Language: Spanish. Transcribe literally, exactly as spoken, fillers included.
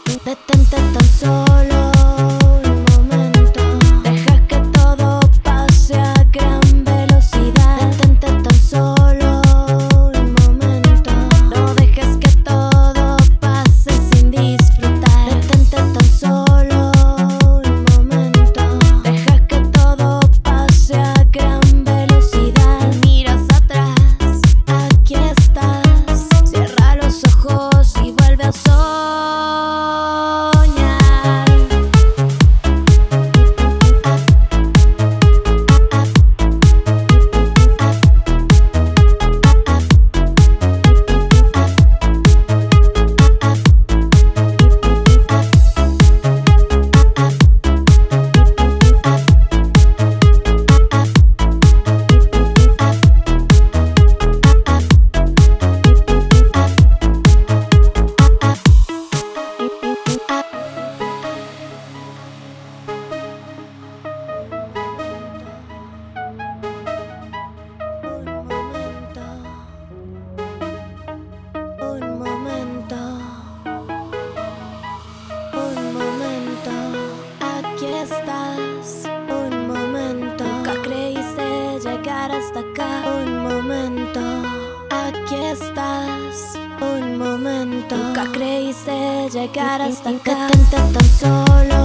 Detente tan solo un momento. Deja que todo pase a gran velocidad. Detente tan solo un momento. No dejes que todo pase sin disfrutar. Detente tan solo un momento. Deja que todo pase a gran velocidad. Miras atrás, aquí estás. Cierra los ojos y vuelve a soñar. Un momento, un momento, aquí estás. Un momento, nunca creíste llegar hasta acá. Un momento, aquí estás. Un momento, nunca creíste llegar hasta acá. Detente tan solo